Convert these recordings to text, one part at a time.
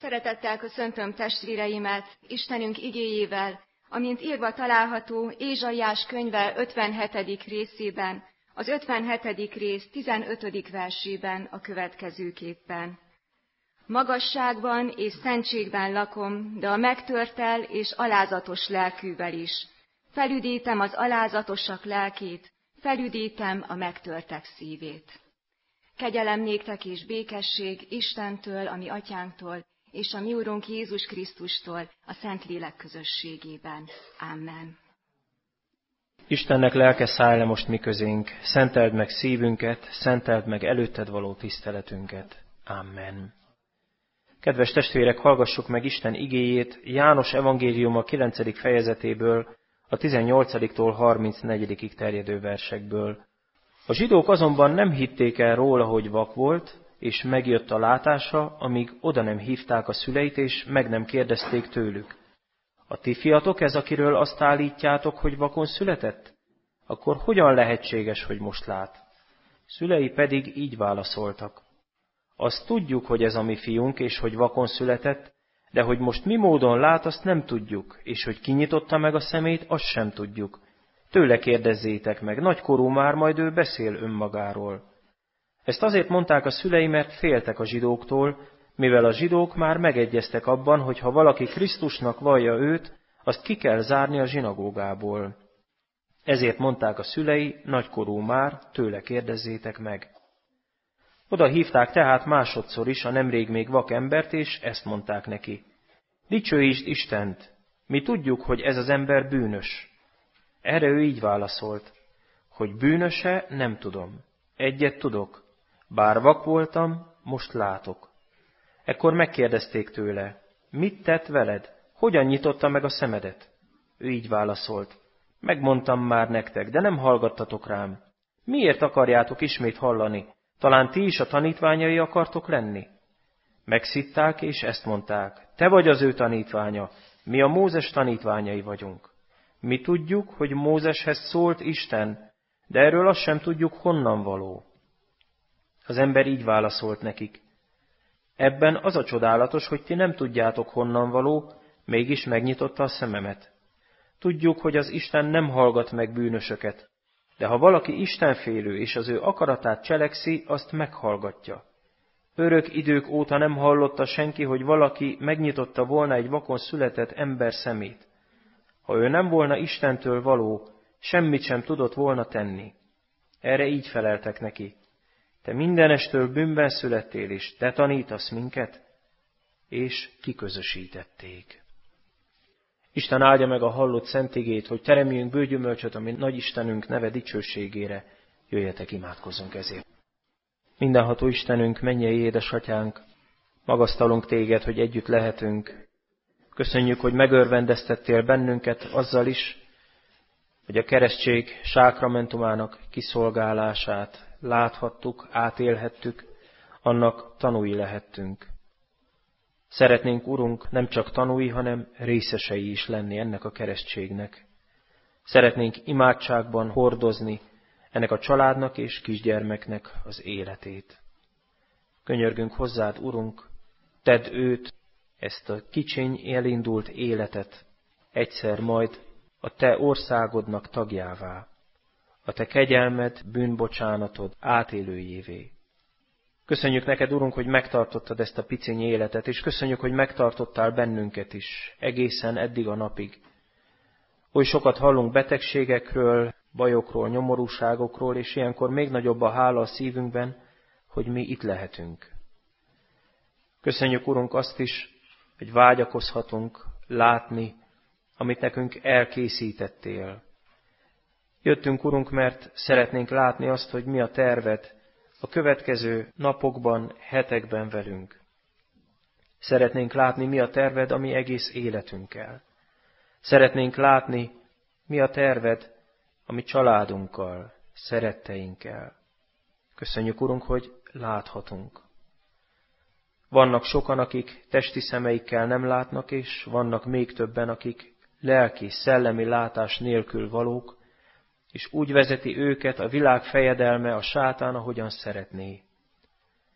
Szeretettel köszöntöm testvéreimet Istenünk igéjével, amint írva található Ézsaiás könyve 57. részében, az 57. rész 15. versében a következőképpen. Magasságban és szentségben lakom, de a megtörttel és alázatos lelkűvel is. Felüdítem az alázatosak lelkét, felüdítem a megtörtek szívét. Kegyelem néktek és békesség Istentől, a mi atyánktól, és a mi Urunk Jézus Krisztustól, a Szentlélek közösségében. Amen. Istennek lelke, szállj le most mi közénk, szenteld meg szívünket, szenteld meg előtted való tiszteletünket. Amen. Kedves testvérek, hallgassuk meg Isten igéjét János evangéliuma 9. fejezetéből, a 18-tól 34-ig terjedő versekből. A zsidók azonban nem hitték el róla, hogy vak volt, és megjött a látása, amíg oda nem hívták a szüleit, és meg nem kérdezték tőlük. A ti fiatok ez, akiről azt állítjátok, hogy vakon született? Akkor hogyan lehetséges, hogy most lát? Szülei pedig így válaszoltak. Azt tudjuk, hogy ez a mi fiunk, és hogy vakon született, de hogy most mi módon lát, azt nem tudjuk, és hogy kinyitotta meg a szemét, azt sem tudjuk. Tőle kérdezzétek meg, nagykorú már, majd ő beszél önmagáról. Ezt azért mondták a szülei, mert féltek a zsidóktól, mivel a zsidók már megegyeztek abban, hogy ha valaki Krisztusnak vallja őt, azt ki kell zárni a zsinagógából. Ezért mondták a szülei, nagykorú már, tőle kérdezzétek meg. Oda hívták tehát másodszor is a nemrég még vak embert, és ezt mondták neki. Dicsőítsd Istent, mi tudjuk, hogy ez az ember bűnös. Erre ő így válaszolt, hogy bűnöse, nem tudom. Egyet tudok, bár vak voltam, most látok. Ekkor megkérdezték tőle, mit tett veled? Hogyan nyitotta meg a szemedet? Ő így válaszolt, megmondtam már nektek, de nem hallgattatok rám. Miért akarjátok ismét hallani? Talán ti is a tanítványai akartok lenni? Megszitták, és ezt mondták, te vagy az ő tanítványa, mi a Mózes tanítványai vagyunk. Mi tudjuk, hogy Mózeshez szólt Isten, de erről azt sem tudjuk, honnan való. Az ember így válaszolt nekik. Ebben az a csodálatos, hogy ti nem tudjátok, honnan való, mégis megnyitotta a szememet. Tudjuk, hogy az Isten nem hallgat meg bűnösöket, de ha valaki istenfélő és az ő akaratát cselekszi, azt meghallgatja. Örök idők óta nem hallotta senki, hogy valaki megnyitotta volna egy vakon született ember szemét. Ha ő nem volna Istentől való, semmit sem tudott volna tenni. Erre így feleltek neki. Te mindenestől bűnben születtél, és te tanítasz minket? És kiközösítették. Isten áldja meg a hallott szent igét, hogy teremjünk bőgyümölcsöt, ami nagy Istenünk neve dicsőségére. Jöjjetek, imádkozzunk ezért. Mindenható Istenünk, mennyei édesatyánk, magasztalunk téged, hogy együtt lehetünk. Köszönjük, hogy megörvendeztettél bennünket azzal is, hogy a keresztség sákramentumának kiszolgálását láthattuk, átélhettük, annak tanúi lehettünk. Szeretnénk, Urunk, nem csak tanúi, hanem részesei is lenni ennek a keresztségnek. Szeretnénk imádságban hordozni ennek a családnak és kisgyermeknek az életét. Könyörgünk hozzád, Urunk, tedd őt, ezt a kicsiny, elindult életet egyszer majd a te országodnak tagjává, a te kegyelmed, bűnbocsánatod átélőjévé. Köszönjük neked, Urunk, hogy megtartottad ezt a piciny életet, és köszönjük, hogy megtartottál bennünket is, egészen eddig a napig. Oly sokat hallunk betegségekről, bajokról, nyomorúságokról, és ilyenkor még nagyobb a hála a szívünkben, hogy mi itt lehetünk. Köszönjük, Urunk, azt is, hogy vágyakozhatunk látni, amit nekünk elkészítettél. Jöttünk, Urunk, mert szeretnénk látni azt, hogy mi a terved a következő napokban, hetekben velünk. Szeretnénk látni, mi a terved a mi egész életünkkel. Szeretnénk látni, mi a terved a mi családunkkal, szeretteinkkel. Köszönjük, Urunk, hogy láthatunk. Vannak sokan, akik testi szemeikkel nem látnak, és vannak még többen, akik lelki, szellemi látás nélkül valók, és úgy vezeti őket a világ fejedelme, a sátán, ahogyan szeretné.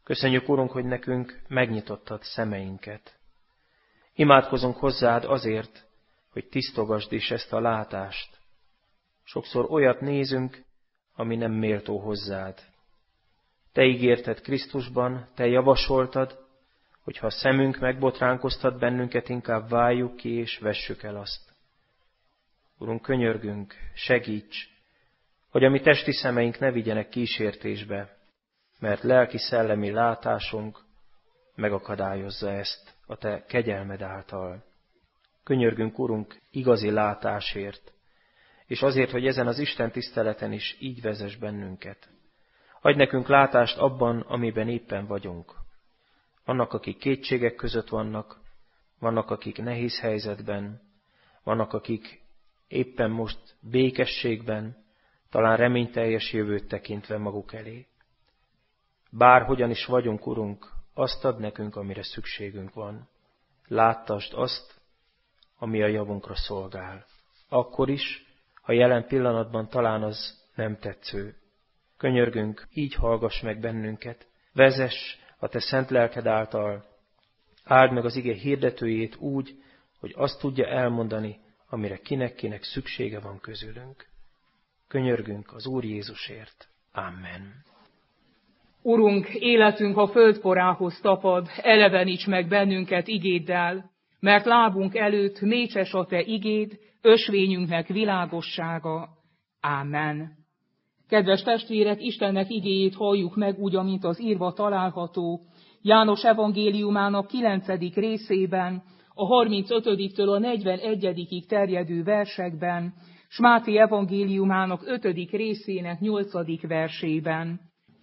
Köszönjük, Urunk, hogy nekünk megnyitottad szemeinket. Imádkozunk hozzád azért, hogy tisztogasd is ezt a látást. Sokszor olyat nézünk, ami nem méltó hozzád. Te ígérted Krisztusban, te javasoltad, hogy ha a szemünk megbotránkoztat bennünket, inkább váljuk ki és vessük el azt. Urunk, könyörgünk, segíts, hogy a mi testi szemeink ne vigyenek kísértésbe, mert lelki-szellemi látásunk megakadályozza ezt a te kegyelmed által. Könyörgünk, Urunk, igazi látásért, és azért, hogy ezen az Isten tiszteleten is így vezess bennünket. Adj nekünk látást abban, amiben éppen vagyunk. Vannak, akik kétségek között vannak, akik nehéz helyzetben, vannak, akik éppen most békességben, talán reményteljes jövőt tekintve maguk elé. Bárhogyan is vagyunk, Urunk, azt ad nekünk, amire szükségünk van. Láttasd azt, ami a javunkra szolgál. Akkor is, ha jelen pillanatban talán az nem tetsző. Könyörgünk, így hallgass meg bennünket, vezess a te szent lelked által, áld meg az ige hirdetőjét úgy, hogy azt tudja elmondani, amire kinek-kinek szüksége van közülünk. Könyörgünk az Úr Jézusért. Amen. Urunk, életünk a földporához tapad, eleveníts meg bennünket igéddel, mert lábunk előtt mécses a te igéd, ösvényünknek világossága. Amen. Kedves testvérek, Istennek igéjét halljuk meg úgy, amint az írva található János evangéliumának 9. részében, a 35-től a 41. terjedő versekben, s Máté evangéliumának 5. részének 8. versében.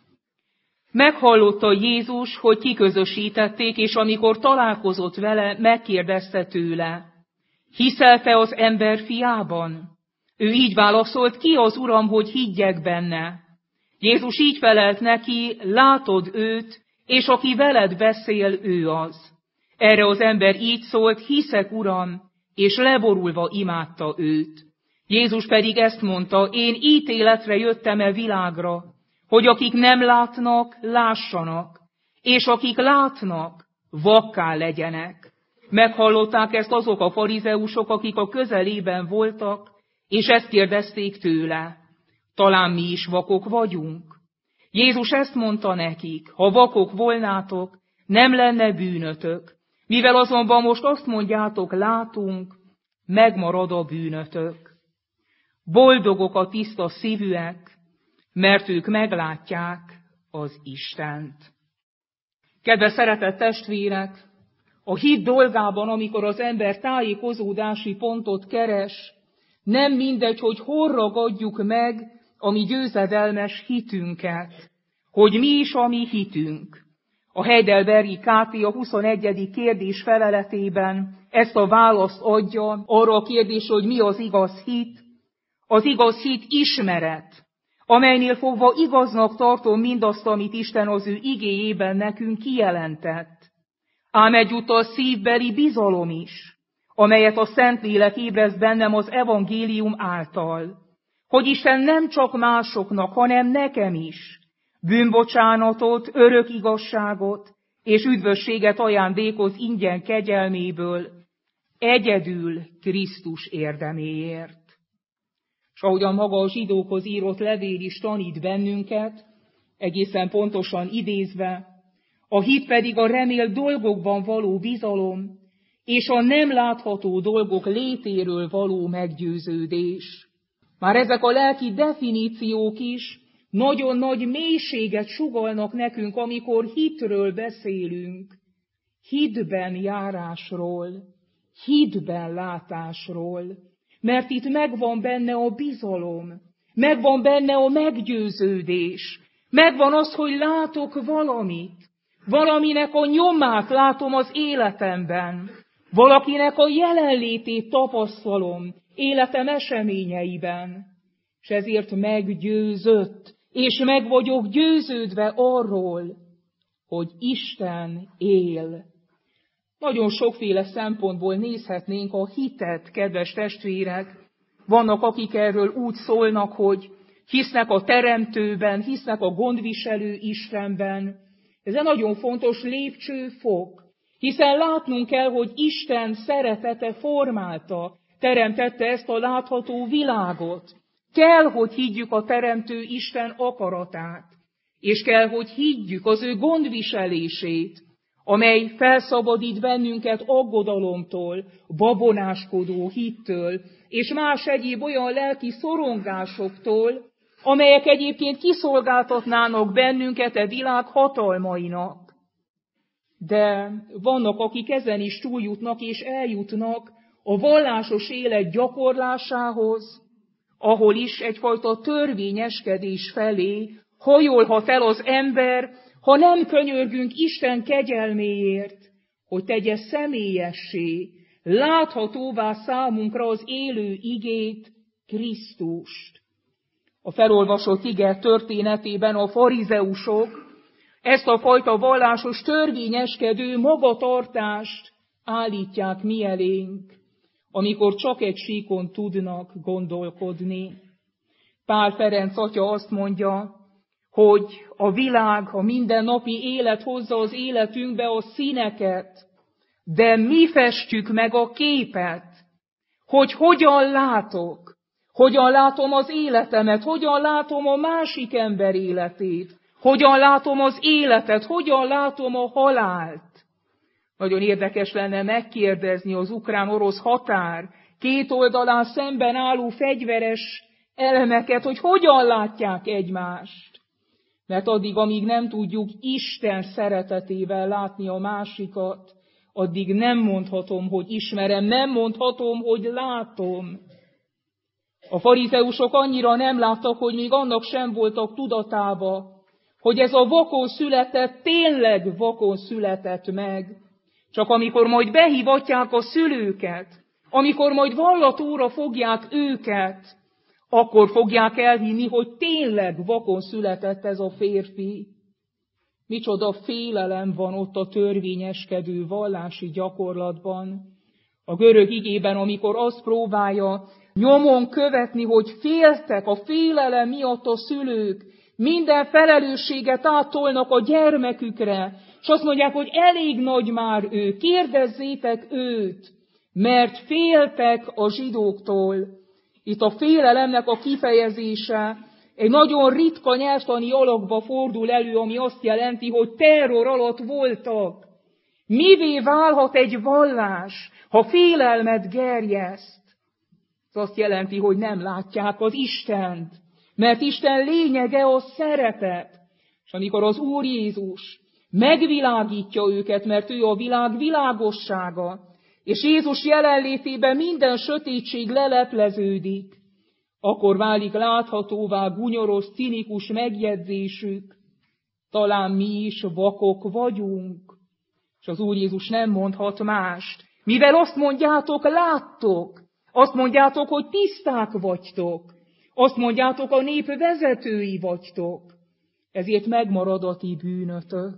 Meghallotta Jézus, hogy kiközösítették, és amikor találkozott vele, megkérdezte tőle: hiszel te az ember fiában? Ő így válaszolt: ki az Uram, hogy higgyek benne? Jézus így felelt neki: látod őt, és aki veled beszél, ő az. Erre az ember így szólt: hiszek, Uram, és leborulva imádta őt. Jézus pedig ezt mondta: én ítéletre jöttem világra, hogy akik nem látnak, lássanak, és akik látnak, vakká legyenek. Meghallották ezt azok a farizeusok, akik a közelében voltak, és ezt kérdezték tőle: talán mi is vakok vagyunk? Jézus ezt mondta nekik: ha vakok volnátok, nem lenne bűnötök. Mivel azonban most azt mondjátok, látunk, megmarad a bűnötök. Boldogok a tiszta szívűek, mert ők meglátják az Istent. Kedves szeretett testvérek, a hit dolgában, amikor az ember tájékozódási pontot keres, nem mindegy, hogy hol ragadjuk meg a mi győzedelmes hitünket, hogy mi is a mi hitünk. A Heidelbergi KT a 21. kérdés feleletében ezt a választ adja arra a kérdésre, hogy mi az igaz hit. Az igaz hit ismeret, amelynél fogva igaznak tartom mindazt, amit Isten az ő igéjében nekünk kijelentett. Ám egyúttal szívbeli bizalom is, amelyet a Szentlélek ébreszt bennem az evangélium által, hogy Isten nem csak másoknak, hanem nekem is bűnbocsánatot, örök igazságot és üdvösséget ajándékoz ingyen kegyelméből, egyedül Krisztus érdeméért. És ahogyan maga a zsidókhoz írott levél is tanít bennünket, egészen pontosan idézve, a hit pedig a remélt dolgokban való bizalom, és a nem látható dolgok létéről való meggyőződés. Már ezek a lelki definíciók is nagyon nagy mélységet sugallnak nekünk, amikor hitről beszélünk. Hitben járásról, hitben látásról. Mert itt megvan benne a bizalom, megvan benne a meggyőződés, megvan az, hogy látok valamit, valaminek a nyomát látom az életemben, valakinek a jelenlétét tapasztalom életem eseményeiben, és ezért meggyőzött, és meg vagyok győződve arról, hogy Isten él. Nagyon sokféle szempontból nézhetnénk a hitet, kedves testvérek. Vannak, akik erről úgy szólnak, hogy hisznek a Teremtőben, hisznek a gondviselő Istenben, Ez egy nagyon fontos lépcsőfok, hiszen látnunk kell, hogy Isten szeretete formálta, teremtette ezt a látható világot. Kell, hogy higgyük a teremtő Isten akaratát, és kell, hogy higgyük az ő gondviselését, amely felszabadít bennünket aggodalomtól, babonáskodó hittől, és más egyéb olyan lelki szorongásoktól, amelyek egyébként kiszolgáltatnának bennünket a világ hatalmainak. De vannak, akik ezen is túljutnak és eljutnak a vallásos élet gyakorlásához, ahol is egyfajta törvényeskedés felé hajolhat el az ember, ha nem könyörgünk Isten kegyelméért, hogy tegye személyessé, láthatóvá számunkra az élő igét, Krisztust. A felolvasott ige történetében a farizeusok ezt a fajta vallásos törvényeskedő magatartást állítják mi elénk, amikor csak egy síkon tudnak gondolkodni. Pál Ferenc atya azt mondja, hogy a világ, a mindennapi élet hozza az életünkbe a színeket, de mi festjük meg a képet, hogy hogyan látok, hogyan látom az életemet, hogyan látom a másik ember életét, hogyan látom az életet, hogyan látom a halált. Nagyon érdekes lenne megkérdezni az ukrán-orosz határ két oldalán szemben álló fegyveres elemeket, hogy hogyan látják egymást. Mert addig, amíg nem tudjuk Isten szeretetével látni a másikat, addig nem mondhatom, hogy ismerem, nem mondhatom, hogy látom. A farizeusok annyira nem láttak, hogy még annak sem voltak tudatába, hogy ez a vakon született tényleg vakon született meg. Csak amikor majd behívatják a szülőket, amikor majd vallatóra fogják őket, akkor fogják elhinni, hogy tényleg vakon született ez a férfi. Micsoda félelem van ott a törvényeskedő vallási gyakorlatban. A görög igében, amikor azt próbálja nyomon követni, hogy féltek a félelem miatt a szülők, minden felelősséget áttolnak a gyermekükre, és azt mondják, hogy elég nagy már ő, kérdezzétek őt, mert féltek a zsidóktól. Itt a félelemnek a kifejezése egy nagyon ritka nyelvtani alakba fordul elő, ami azt jelenti, hogy terror alatt voltak. Mivé válhat egy vallás, ha félelmet gerjeszt? Ez azt jelenti, hogy nem látják az Istent, mert Isten lényege a szeretet. És amikor az Úr Jézus megvilágítja őket, mert ő a világ világossága, és Jézus jelenlétében minden sötétség lelepleződik, akkor válik láthatóvá gunyoros, cinikus megjegyzésük. Talán mi is vakok vagyunk. És az Úr Jézus nem mondhat mást. Mivel azt mondjátok, láttok, azt mondjátok, hogy tiszták vagytok, azt mondjátok, a nép vezetői vagytok, ezért megmarad a ti bűnötök.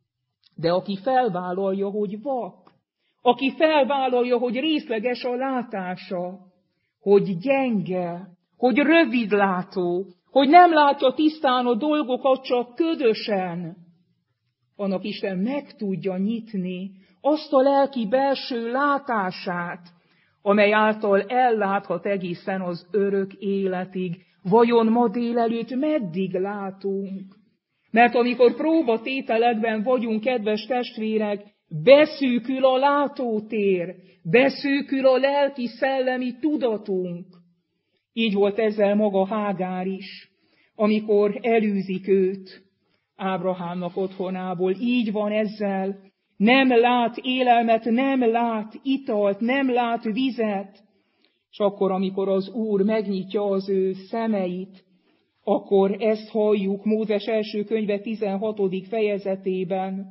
De aki felvállalja, hogy vak, aki felvállalja, hogy részleges a látása, hogy gyenge, hogy rövidlátó, hogy nem látja tisztán a dolgokat, csak ködösen, annak Isten meg tudja nyitni azt a lelki belső látását, amely által elláthat egészen az örök életig. Vajon ma délelőtt meddig látunk? Mert amikor próbatételekben vagyunk, kedves testvérek, beszűkül a látótér, beszűkül a lelki-szellemi tudatunk. Így volt ezzel maga Hágár is, amikor elűzik őt Ábrahámnak otthonából. Így van ezzel, nem lát élelmet, nem lát italt, nem lát vizet. És akkor, amikor az Úr megnyitja az ő szemeit, akkor ezt halljuk Mózes első könyve 16. fejezetében.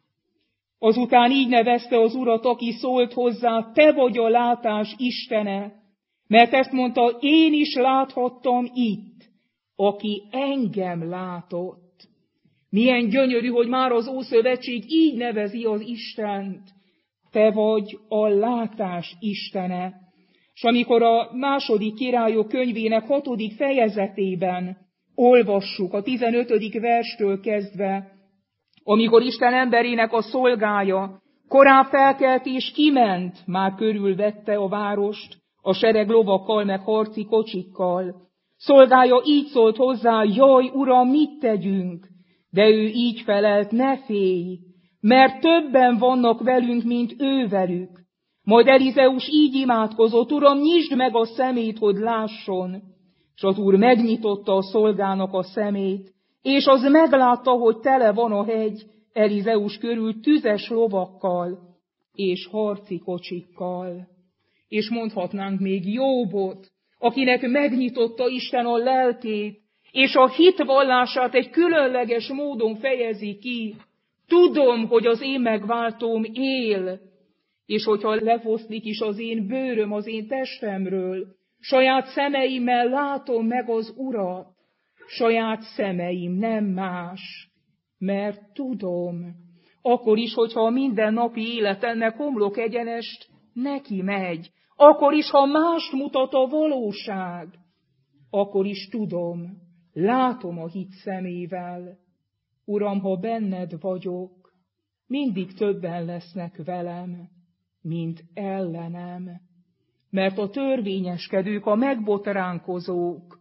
Azután így nevezte az Urat, aki szólt hozzá, te vagy a látás Istene, mert ezt mondta, én is láthattam itt, aki engem látott. Milyen gyönyörű, hogy már az Ószövetség így nevezi az Istent. Te vagy a látás Istene. És amikor a második Királyok könyvének 6. fejezetében olvassuk a 15. verstől kezdve Amikor Isten emberének a szolgája korán felkelt és kiment, már körülvette a várost a sereg lovakkal meg harci kocsikkal. Szolgája így szólt hozzá: jaj, Uram, mit tegyünk? De ő így felelt: ne félj, mert többen vannak velünk, mint ő velük. Majd Elizeus így imádkozott: Uram, nyisd meg a szemét, hogy lásson. És az Úr megnyitotta a szolgának a szemét, és az meglátta, hogy tele van a hegy Elizeus körül tüzes lovakkal és harci kocsikkal. És mondhatnánk még Jóbot, akinek megnyitotta Isten a lelkét, és a hitvallását egy különleges módon fejezi ki. Tudom, hogy az én megváltóm él, és hogyha lefoszlik is az én bőröm az én testemről, saját szemeimmel látom meg az Urat, saját szemeim, nem más, mert tudom, akkor is, hogyha a mindennapi életemnek homlok egyenest neki megy, akkor is, ha mást mutat a valóság, akkor is tudom, látom a hit szemével. Uram, ha benned vagyok, mindig többen lesznek velem, mint ellenem. Mert a törvényeskedők, a megbotránkozók,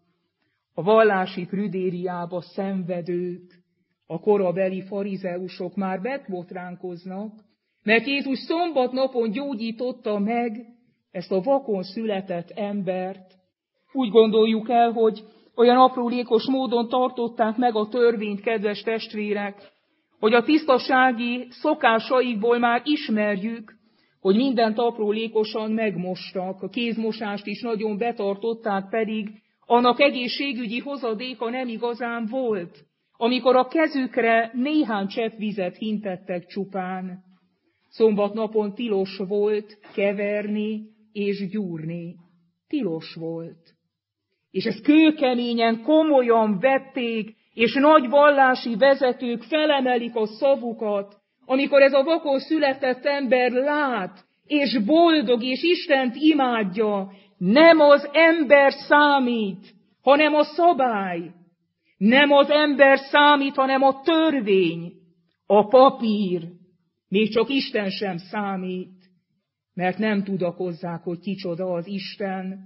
a vallási prüdériába szenvedők, a korabeli farizeusok már megbotránkoznak, mert Jézus szombatnapon gyógyította meg ezt a vakon született embert. Úgy gondoljuk el, hogy olyan aprólékos módon tartották meg a törvényt, kedves testvérek, hogy a tisztasági szokásaikból már ismerjük, hogy mindent aprólékosan megmostak, a kézmosást is nagyon betartották, pedig annak egészségügyi hozadéka nem igazán volt, amikor a kezükre néhány csepp vizet hintettek csupán. Szombatnapon tilos volt keverni és gyúrni. Tilos volt. És ezt kőkeményen, komolyan vették, és nagy vallási vezetők felemelik a szavukat, amikor ez a vakon született ember lát, és boldog, és Istent imádja. Nem az ember számít, hanem a szabály. Nem az ember számít, hanem a törvény, a papír. Még csak Isten sem számít, mert nem tudakozzák, hogy kicsoda az Isten.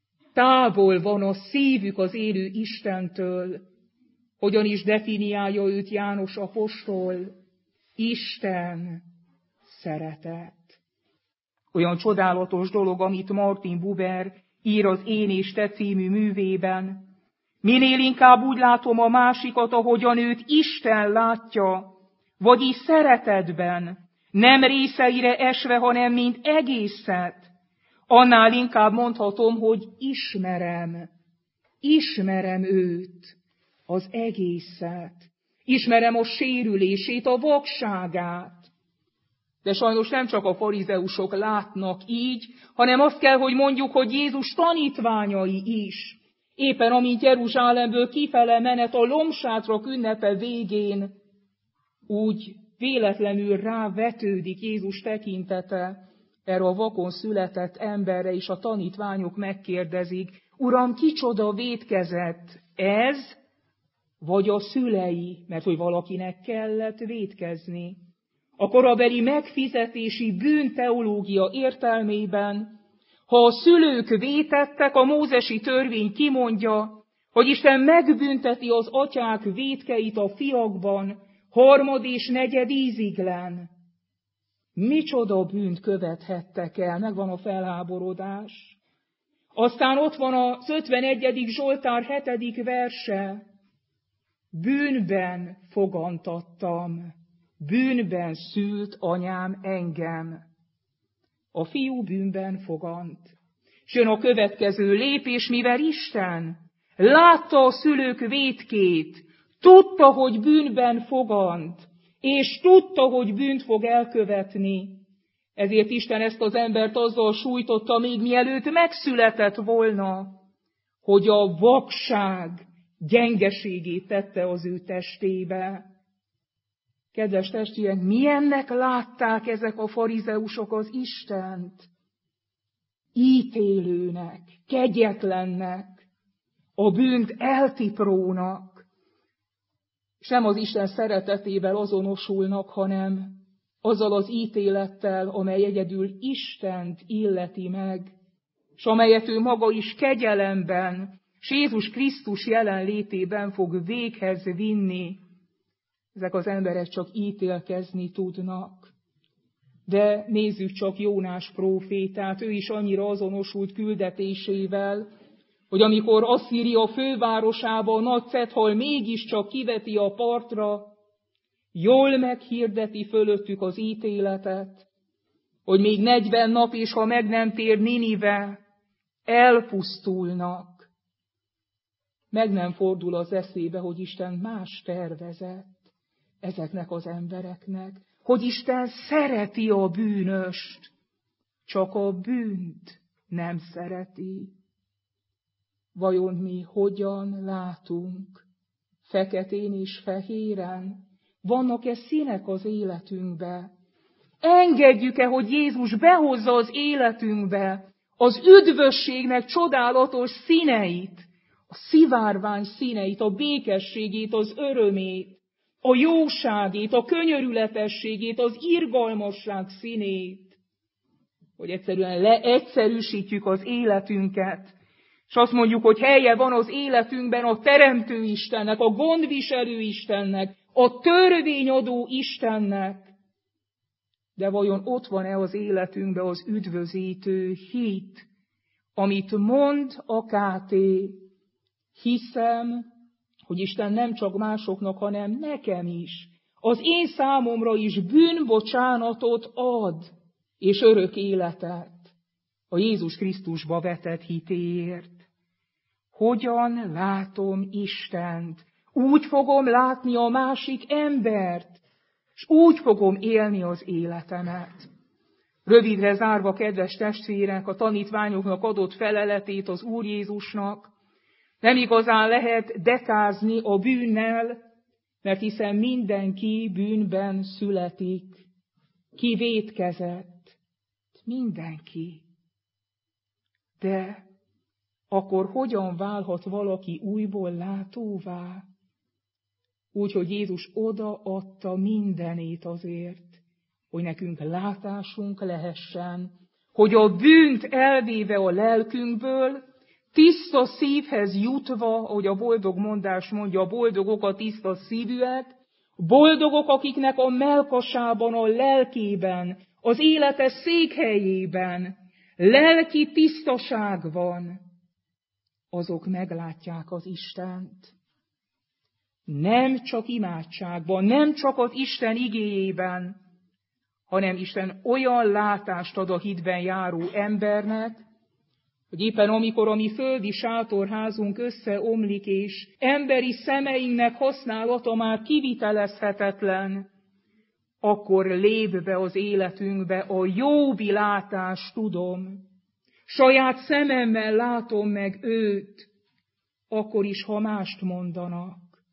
Távol van a szívük az élő Istentől. Hogyan is definiálja őt János apostol? Isten szeretet. Olyan csodálatos dolog, amit Martin Buber ír az Én és te című művében. Minél inkább úgy látom a másikat, ahogyan őt Isten látja, vagyis szeretetben, nem részeire esve, hanem mint egészet, annál inkább mondhatom, hogy ismerem őt, az egészet, ismerem a sérülését, a vakságát. De sajnos nem csak a farizeusok látnak így, hanem azt kell, hogy mondjuk, hogy Jézus tanítványai is. Éppen amint Jeruzsálemből kifele menet a lombsátrak ünnepe végén, úgy véletlenül rávetődik Jézus tekintete erre a vakon született emberre, és a tanítványok megkérdezik: Uram, kicsoda vétkezett? Ez, vagy a szülei? Mert hogy valakinek kellett vétkezni. A korabeli megfizetési bűnteológia értelmében, ha a szülők vétettek, a mózesi törvény kimondja, hogy Isten megbünteti az atyák vétkeit a fiakban, 3. és 4. íziglen. Micsoda bűnt követhettek el, megvan a felháborodás. Aztán ott van az 51. Zsoltár 7. verse. Bűnben fogantattam, bűnben szült anyám engem. A fiú bűnben fogant. És jön a következő lépés, mivel Isten látta a szülők vétkét, tudta, hogy bűnben fogant, és tudta, hogy bűnt fog elkövetni. Ezért Isten ezt az embert azzal sújtotta, még mielőtt megszületett volna, hogy a vakság gyengeségét tette az ő testébe. Kedves testvérek, milyennek látták ezek a farizeusok az Istent? Ítélőnek, kegyetlennek, a bűnt eltiprónak. és nem az Isten szeretetével azonosulnak, hanem azzal az ítélettel, amely egyedül Istent illeti meg, és amelyet ő maga is kegyelemben, és Jézus Krisztus jelenlétében fog véghez vinni. Ezek az emberek csak ítélkezni tudnak. De nézzük csak Jónás prófétát, ő is annyira azonosult küldetésével, hogy amikor Asszíria fővárosába a nagy cethal mégiscsak kiveti a partra, jól meghirdeti fölöttük az ítéletet, hogy még 40 nap, és ha meg nem tér Ninive, elpusztulnak. Meg nem fordul az eszébe, hogy Isten más tervezett ezeknek az embereknek, hogy Isten szereti a bűnöst, csak a bűnt nem szereti. Vajon mi hogyan látunk? Feketén és fehéren? Vannak-e színek az életünkbe? Engedjük-e, hogy Jézus behozza az életünkbe az üdvösségnek csodálatos színeit, a szivárvány színeit, a békességét, az örömét, a jóságét, a könyörületességét, az irgalmasság színét, hogy egyszerűen leegyszerűsítjük az életünket, és azt mondjuk, hogy helye van az életünkben a Teremtő Istennek, a gondviselő Istennek, a törvényadó Istennek. De vajon ott van-e az életünkben az üdvözítő hit, amit mond a KT? Hiszem, hogy Isten nem csak másoknak, hanem nekem is, az én számomra is bűnbocsánatot ad, és örök életet a Jézus Krisztusba vetett hitéért. Hogyan látom Istent? Úgy fogom látni a másik embert, és úgy fogom élni az életemet. Rövidre zárva, kedves testvérek, a tanítványoknak adott feleletét az Úr Jézusnak, nem igazán lehet dekázni a bűnnel, mert hiszen mindenki bűnben születik, ki vétkezett, mindenki. De akkor hogyan válhat valaki újból látóvá? Úgy, hogy Jézus odaadta mindenét azért, hogy nekünk látásunk lehessen, hogy a bűnt elvéve a lelkünkből, tiszta szívhez jutva, ahogy a boldog mondás mondja, boldogok a tiszta szívűek, boldogok, akiknek a melkasában, a lelkében, az élete székhelyében lelki tisztaság van, azok meglátják az Istent. Nem csak imádságban, nem csak az Isten igéjében, hanem Isten olyan látást ad a hitben járó embernek, hogy éppen amikor a mi földi sátorházunk összeomlik, és emberi szemeinknek használata már kivitelezhetetlen, akkor lép be az életünkbe a jóbbi látást, tudom. Saját szememmel látom meg őt, akkor is, ha mást mondanak.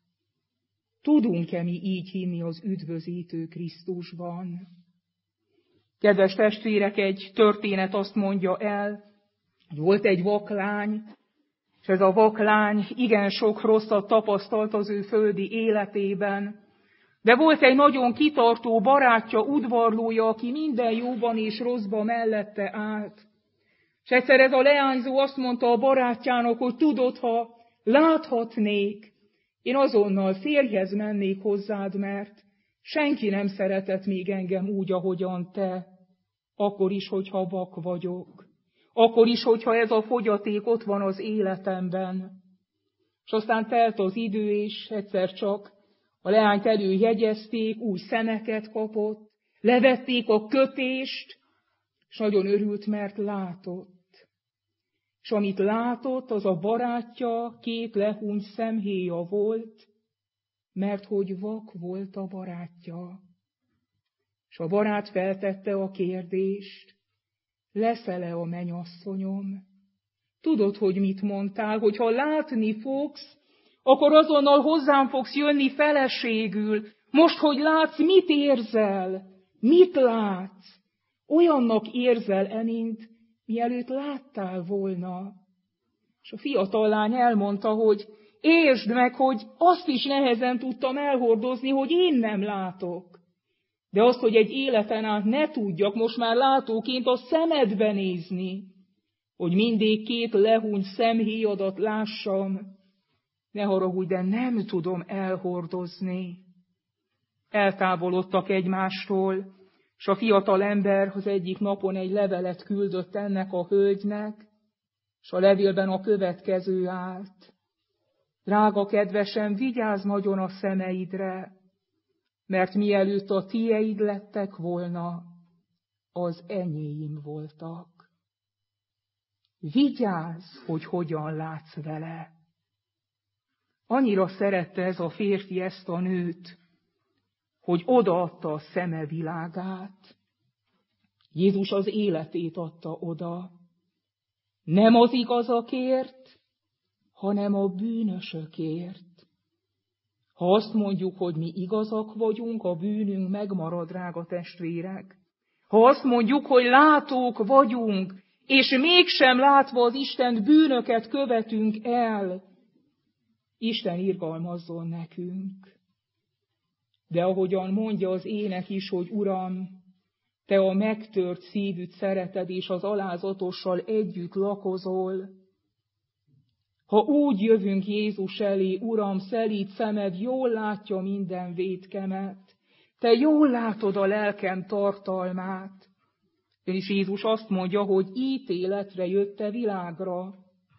Tudunk-e mi így hinni az üdvözítő Krisztusban? Kedves testvérek, egy történet azt mondja el, hogy volt egy vaklány, és ez a vaklány igen sok rosszat tapasztalt az ő földi életében, de volt egy nagyon kitartó barátja, udvarlója, aki minden jóban és rosszban mellette állt. És egyszer ez a leányzó azt mondta a barátjának, hogy tudod, ha láthatnék, én azonnal férjhez mennék hozzád, mert senki nem szeretett még engem úgy, ahogyan te, akkor is, hogyha vak vagyok. Akkor is, hogyha ez a fogyaték ott van az életemben. És aztán telt az idő, és egyszer csak a leányt előjegyezték, új szemeket kapott, levették a kötést, és nagyon örült, mert látott. És amit látott, az a barátja 2 lehúnyt szemhéja volt, mert hogy vak volt a barátja. És a barát feltette a kérdést, leszel-e a mennyasszonyom? Tudod, hogy mit mondtál, hogy ha látni fogsz, akkor azonnal hozzám fogsz jönni feleségül. Most, hogy látsz, mit érzel? Mit látsz? Olyannak érzel-e, mint mielőtt láttál volna. És a fiatal lány elmondta, hogy Értsd meg, hogy azt is nehezen tudtam elhordozni, hogy én nem látok. De azt, hogy egy életen át ne tudjak most már látóként a szemedbe nézni, hogy mindig két lehúnyt szemhéjadat lássam, ne haragudj, de nem tudom elhordozni. Eltávolodtak egymástól, és a fiatal ember az egyik napon egy levelet küldött ennek a hölgynek, és a levélben a következő állt. Drága kedvesem, vigyázz nagyon a szemeidre, mert mielőtt a tieid lettek volna, az enyéim voltak. Vigyázz, hogy hogyan látsz vele. Annyira szerette ez a férfi ezt a nőt, hogy odaadta a szeme világát. Jézus az életét adta oda. Nem az igazakért, hanem a bűnösökért. Ha azt mondjuk, hogy mi igazak vagyunk, a bűnünk megmarad, drága testvérek. Ha azt mondjuk, hogy látók vagyunk, és mégsem látva az Isten bűnöket követünk el, Isten irgalmazzon nekünk. De ahogyan mondja az ének is, hogy Uram, Te a megtört szívűt szereted, és az alázatossal együtt lakozol. Ha úgy jövünk Jézus elé, Uram, szelíd szemed jól látja minden vétkemet. Te jól látod a lelkem tartalmát. És Jézus azt mondja, hogy ítéletre jött a világra.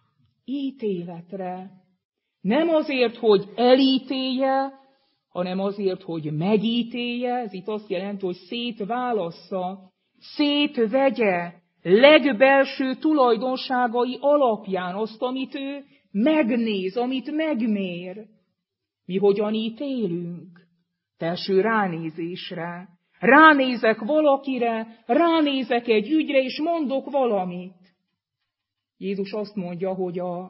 Ítéletre. Nem azért, hogy elítélje, hanem azért, hogy megítélje. Ez itt azt jelenti, hogy szétválassza, szétvegye legbelső tulajdonságai alapján azt, amit ő megnéz, amit megmér. Mi hogyan ítélünk? Első ránézésre. Ránézek valakire, ránézek egy ügyre, és mondok valamit. Jézus azt mondja, hogy a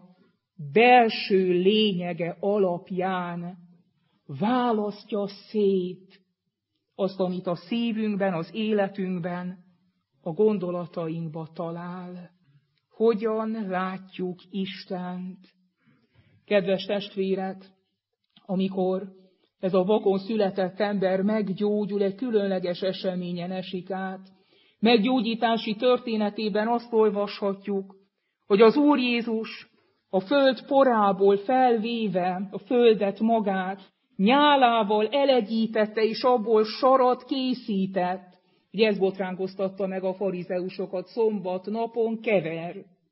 belső lényege alapján választja szét azt, amit a szívünkben, az életünkben, a gondolatainkba talál. Hogyan látjuk Istent? Kedves testvérek, amikor ez a vakon született ember meggyógyul, egy különleges eseményen esik át. Meggyógyítási történetében azt olvashatjuk, hogy az Úr Jézus a föld porából felvéve a földet magát, nyálával elegyítette, és abból sarat készített. Ugye ez botránkoztatta meg a farizeusokat, szombat napon kever,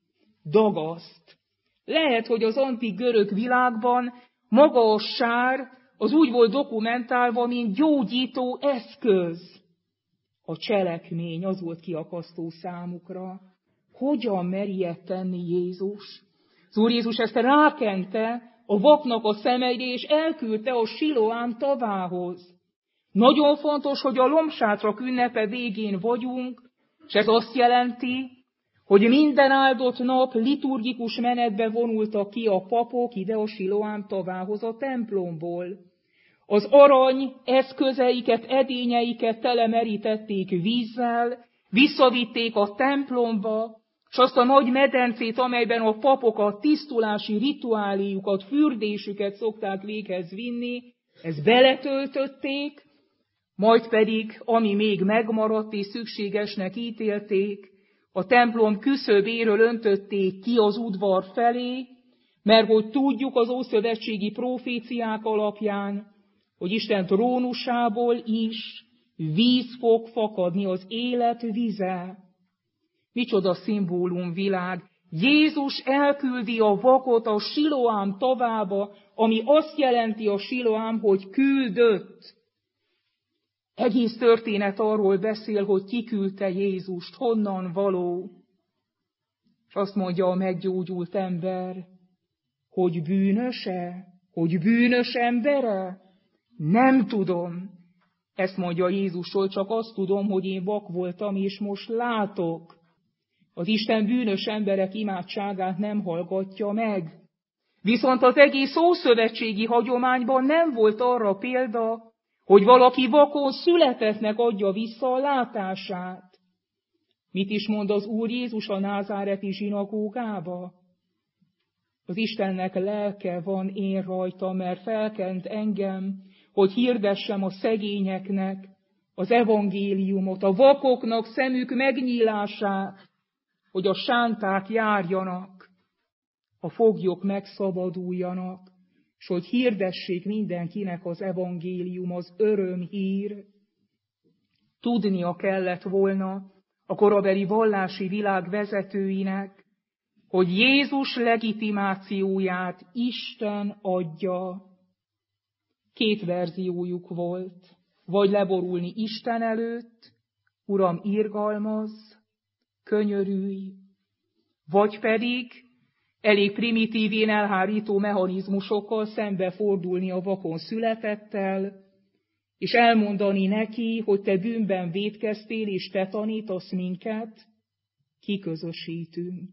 dagaszt. Lehet, hogy az antik görög világban maga a sár az úgy volt dokumentálva, mint gyógyító eszköz. A cselekmény az volt kiakasztó számukra. Hogyan meri ilyet tenni Jézus? Az Úr Jézus ezt rákente a vaknak a szemeire, és elküldte a Siloám tavához. Nagyon fontos, hogy a lombsátrak ünnepe végén vagyunk, és ez azt jelenti, hogy minden áldott nap liturgikus menetbe vonultak ki a papok ide a Siloám tavához a templomból. Az arany eszközeiket, edényeiket telemerítették vízzel, visszavitték a templomba, és azt a nagy medencét, amelyben a papok a tisztulási rituáliukat, fürdésüket szokták véghez vinni, ezt beletöltötték, majd pedig, ami még megmaradt és szükségesnek ítélték, a templom küszöbéről öntötték ki az udvar felé, mert hogy tudjuk az ószövetségi proféciák alapján, hogy Isten trónusából is víz fog fakadni, az élet vize. Micsoda szimbólumvilág! Jézus elküldi a vakot a Siloám tavába, ami azt jelenti a Siloám, hogy küldött. Egész történet arról beszél, hogy ki küldte Jézust, honnan való. És azt mondja a meggyógyult ember, hogy bűnöse, hogy bűnös embere? Nem tudom. Ezt mondja Jézusról, csak azt tudom, hogy én vak voltam, és most látok. Az Isten bűnös emberek imádságát nem hallgatja meg. Viszont az egész ószövetségi hagyományban nem volt arra példa, hogy valaki vakon születettnek adja vissza a látását. Mit is mond az Úr Jézus a názáreti zsinagógába? Az Istennek lelke van én rajta, mert felkent engem, hogy hirdessem a szegényeknek az evangéliumot, a vakoknak szemük megnyílását, hogy a sánták járjanak, a foglyok megszabaduljanak, és hogy hirdessék mindenkinek az evangélium, az örömhír. Tudnia kellett volna a korabeli vallási világ vezetőinek, hogy Jézus legitimációját Isten adja. 2 verziójuk volt, vagy leborulni Isten előtt, Uram, irgalmazz, könyörülj, vagy pedig elég primitívén elhárító mechanizmusokkal szembefordulni a vakon születettel, és elmondani neki, hogy te bűnben vétkeztél, és te tanítasz minket, kiközösítünk.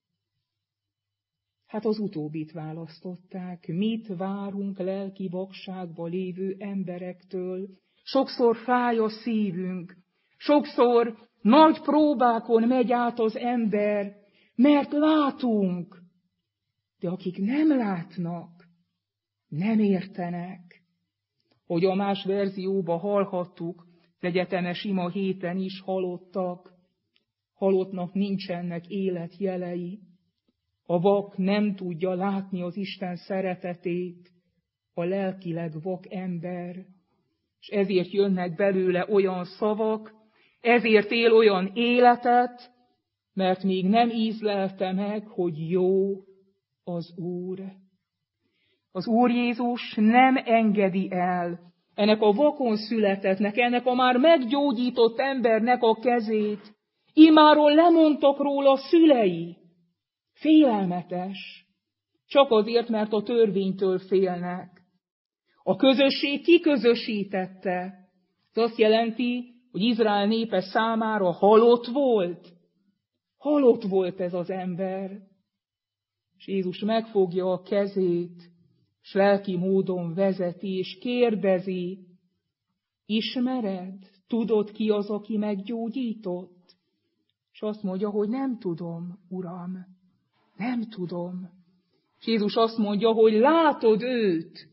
Hát az utóbbit választották. Mit várunk lelki vakságba lévő emberektől? Sokszor fáj a szívünk, sokszor nagy próbákon megy át az ember, mert látunk, de akik nem látnak, nem értenek. Hogy a más verzióba hallhattuk, az egyetemes ima héten is halottak, halottnak nincsenek életjelei. A vak nem tudja látni az Isten szeretetét, a lelkileg vak ember, és ezért jönnek belőle olyan szavak, ezért él olyan életet, mert még nem ízlelte meg, hogy jó az Úr. Az Úr Jézus nem engedi el ennek a vakon születettnek, ennek a már meggyógyított embernek a kezét. Imáron lemondtak róla a szülei. Félelmetes. Csak azért, mert a törvénytől félnek. A közösség kiközösítette. Ez azt jelenti, hogy Izrael népe számára halott volt. Halott volt ez az ember. És Jézus megfogja a kezét, és lelki módon vezeti, és kérdezi, ismered? Tudod, ki az, aki meggyógyított? És azt mondja, hogy nem tudom, Uram, nem tudom. És Jézus azt mondja, hogy látod őt,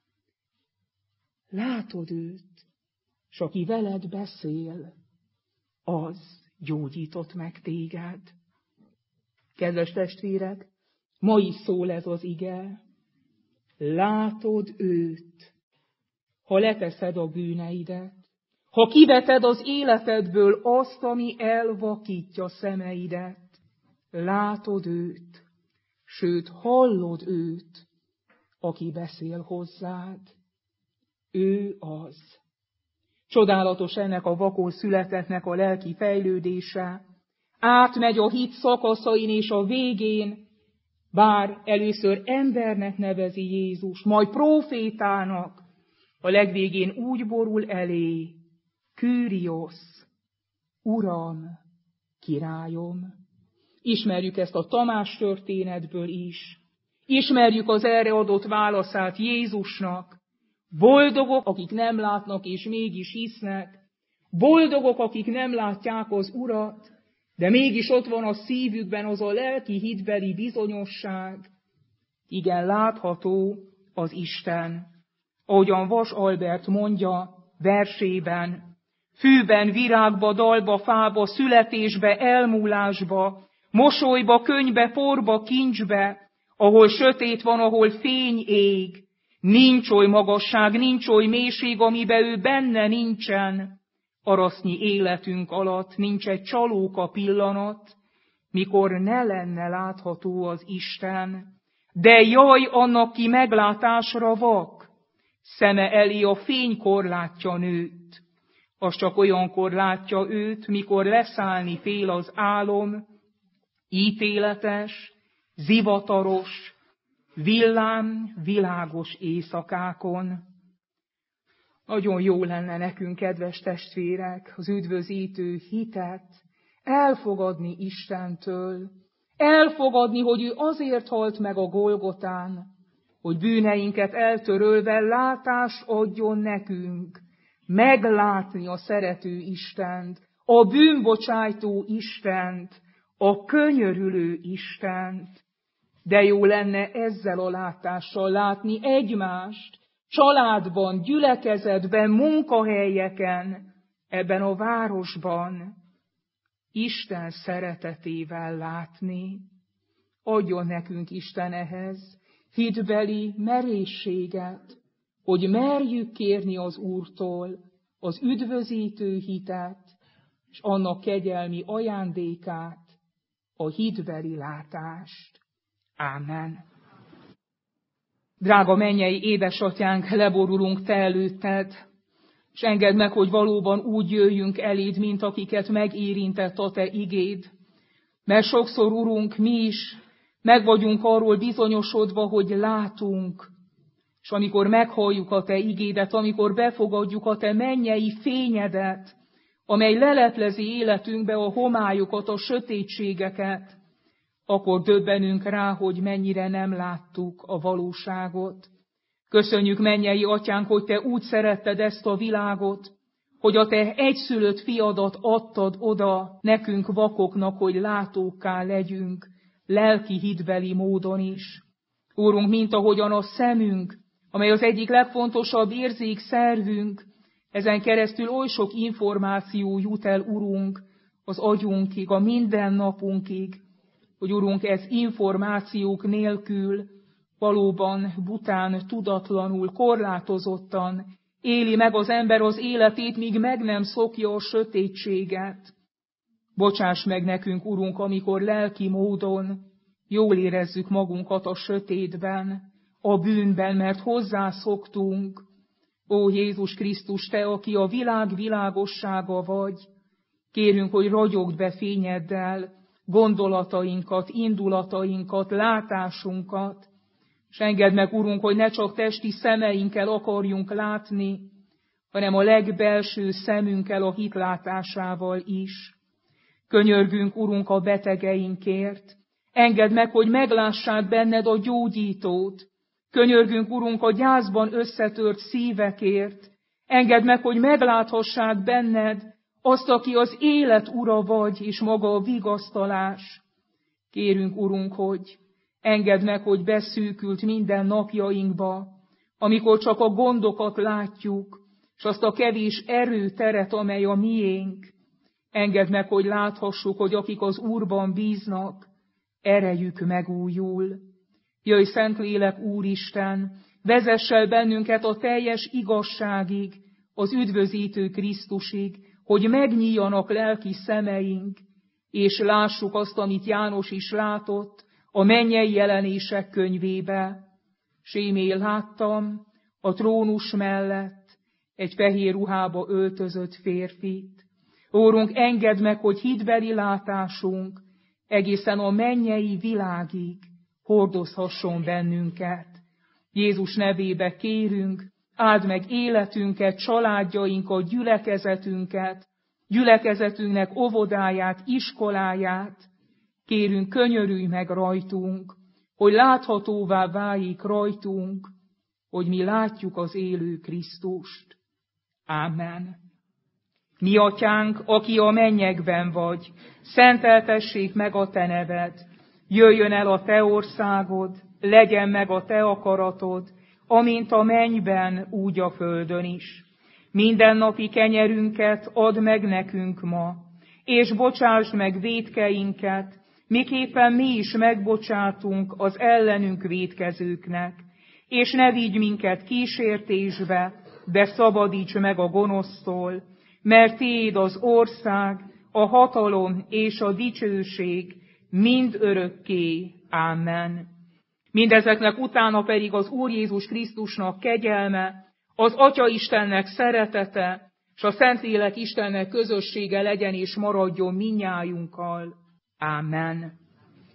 és aki veled beszél, az gyógyított meg téged. Kedves testvérek, ma is szól ez az ige. Látod őt, ha leteszed a bűneidet, ha kiveted az életedből azt, ami elvakítja szemeidet. Látod őt, sőt hallod őt, aki beszél hozzád. Ő az. Csodálatos ennek a vakon születettnek a lelki fejlődése. Átmegy a hit szakaszain és a végén, bár először embernek nevezi Jézus, majd prófétának, a legvégén úgy borul elé, Kűriosz, Uram, Királyom. Ismerjük ezt a Tamás történetből is. Ismerjük az erre adott válaszát Jézusnak. Boldogok, akik nem látnak és mégis hisznek. Boldogok, akik nem látják az Urat, de mégis ott van a szívükben az a lelki hitbeli bizonyosság. Igen, látható az Isten. Ahogyan Vas Albert mondja versében, fűben, virágba, dalba, fába, születésbe, elmúlásba, mosolyba, könybe, porba, kincsbe, ahol sötét van, ahol fény ég, nincs oly magasság, nincs oly mélység, amiben ő benne nincsen. Arasznyi életünk alatt nincs egy csalóka pillanat, mikor ne lenne látható az Isten. De jaj annak, ki meglátásra vak, szeme elé a fénykor látja nőt. Az csak olyankor látja őt, mikor leszállni fél az álom, ítéletes, zivataros, villám, világos éjszakákon. Nagyon jó lenne nekünk, kedves testvérek, az üdvözítő hitet elfogadni Istentől, elfogadni, hogy ő azért halt meg a Golgotán, hogy bűneinket eltörölve látást adjon nekünk, meglátni a szerető Istent, a bűnbocsájtó Istent, a könyörülő Istent. De jó lenne ezzel a látással látni egymást, családban, gyülekezetben, munkahelyeken, ebben a városban, Isten szeretetével látni. Adjon nekünk Isten ehhez hitbeli merészséget, hogy merjük kérni az Úrtól az üdvözítő hitet, és annak kegyelmi ajándékát, a hitbeli látást. Ámen. Drága mennyei édesatyánk, leborulunk te előtted, és engedd meg, hogy valóban úgy jöjjünk eléd, mint akiket megérintett a te igéd. Mert sokszor, Urunk, mi is meg vagyunk arról bizonyosodva, hogy látunk, és amikor meghalljuk a te igédet, amikor befogadjuk a te mennyei fényedet, amely leleplezi életünkbe a homályokat, a sötétségeket, akkor döbbenünk rá, hogy mennyire nem láttuk a valóságot. Köszönjük, mennyei atyánk, hogy te úgy szeretted ezt a világot, hogy a te egyszülött fiadat adtad oda nekünk vakoknak, hogy látókká legyünk, lelki hitbeli módon is. Úrunk, mint ahogyan a szemünk, amely az egyik legfontosabb érzékszervünk, ezen keresztül oly sok információ jut el, Urunk, az agyunkig, a mindennapunkig, hogy Urunk, ez információk nélkül valóban bután, tudatlanul, korlátozottan éli meg az ember az életét, míg meg nem szokja a sötétséget. Bocsáss meg nekünk, Urunk, amikor lelki módon jól érezzük magunkat a sötétben, a bűnben, mert hozzászoktunk. Ó Jézus Krisztus, te, aki a világ világossága vagy, kérünk, hogy ragyogd be fényeddel gondolatainkat, indulatainkat, látásunkat, és engedd meg, Urunk, hogy ne csak testi szemeinkkel akarjunk látni, hanem a legbelső szemünkkel, a hitlátásával is. Könyörgünk, Urunk, a betegeinkért. Engedd meg, hogy meglássák benned a gyógyítót. Könyörgünk, Urunk, a gyászban összetört szívekért. Engedd meg, hogy megláthassák benned azt, aki az élet ura vagy, és maga a vigasztalás. Kérünk, Urunk, hogy engedd meg, hogy beszűkült minden napjainkba, amikor csak a gondokat látjuk, és azt a kevés erőteret, amely a miénk. Engedd meg, hogy láthassuk, hogy akik az Úrban bíznak, erejük megújul. Jöjj, Szentlélek Úristen, vezess el bennünket a teljes igazságig, az üdvözítő Krisztusig, hogy megnyíljanak lelki szemeink, és lássuk azt, amit János is látott a mennyei jelenések könyvébe. Sémél láttam a trónus mellett egy fehér ruhába öltözött férfit. Úrunk, engedd meg, hogy hitbeli látásunk egészen a mennyei világig hordozhasson bennünket. Jézus nevébe kérünk, áld meg életünket, családjainkat, gyülekezetünket, gyülekezetünknek óvodáját, iskoláját. Kérünk, könyörülj meg rajtunk, hogy láthatóvá váljék rajtunk, hogy mi látjuk az élő Krisztust. Ámen. Mi atyánk, aki a mennyekben vagy, szenteltessék meg a te neved, jöjjön el a te országod, legyen meg a te akaratod, amint a mennyben, úgy a földön is. Mindennapi kenyerünket add meg nekünk ma, és bocsásd meg vétkeinket, miképpen mi is megbocsátunk az ellenünk vétkezőknek. És ne vigy minket kísértésbe, de szabadíts meg a gonosztól, mert tiéd az ország, a hatalom és a dicsőség mind örökké. Ámen. Mindezeknek utána pedig az Úr Jézus Krisztusnak kegyelme, az Atya Istennek szeretete, és a Szentlélek Istennek közössége legyen és maradjon mindnyájunkkal. Ámen.